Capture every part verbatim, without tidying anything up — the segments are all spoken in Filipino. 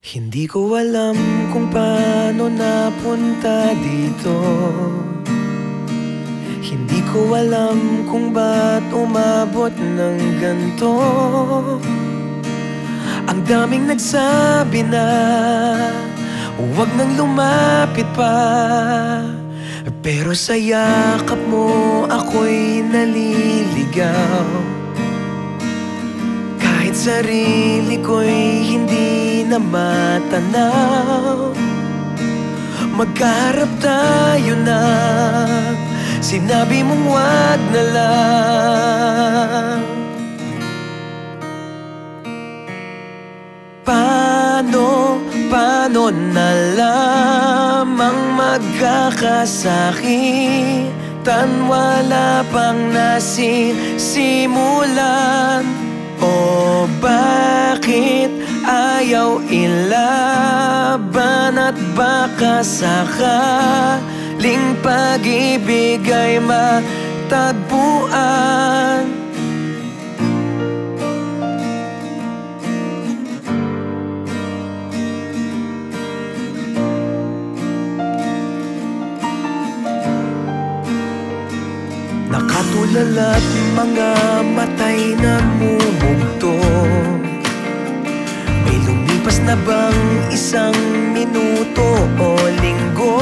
Hindi ko alam kung paano napunta dito. Hindi ko alam kung ba't umabot ng ganito. Ang daming nagsabi na huwag nang lumapit pa, pero sa yakap mo ako'y naliligaw. Kahit sarili ko'y hindi na matanaw, magkaharap tayo na sinabi mong wag na lang. Paano, paano na lamang magkakasakitan, wala pang nasisimulan? O bakit ayaw ilaban at baka sakaling pag-ibig ay matagpuan? Nakatulala't mga matay na mumugto. May lumipas na bang isang minuto o linggo?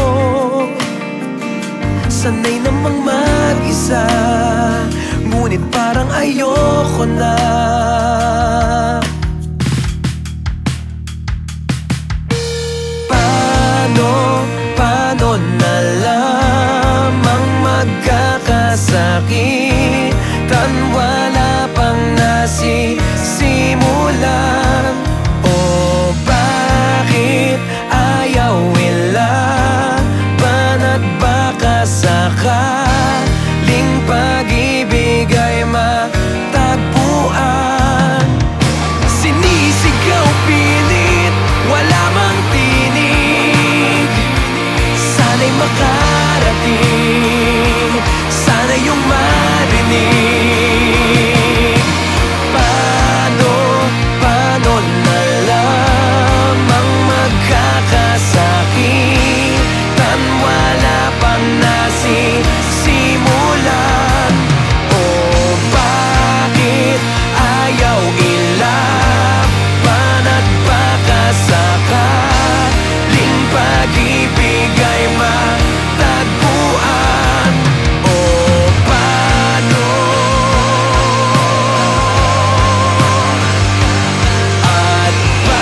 Sanay namang mag-isa, ngunit parang ayoko na. Paano, paano na lamang magkakasakitan, wala pang nasisimulan? O bakit ayaw ilaban at baka sakaling pag-ibig ay matagpuan? Sinisigaw pilit, wala mang tinig. Sana'y makarating, sana yung marinig. Paano, paano na lamang magkakasakitan, wala pang nasisimulan? O bakit ayaw ilaban at baka sakaling pag-ibig ay matagpuan? O paano, at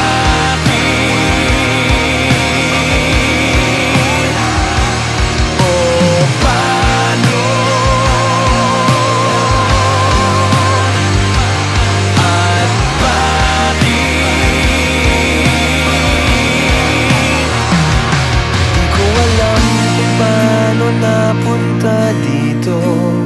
bakit? O paano, at bakit? Di ko alam kung paano napunta dito.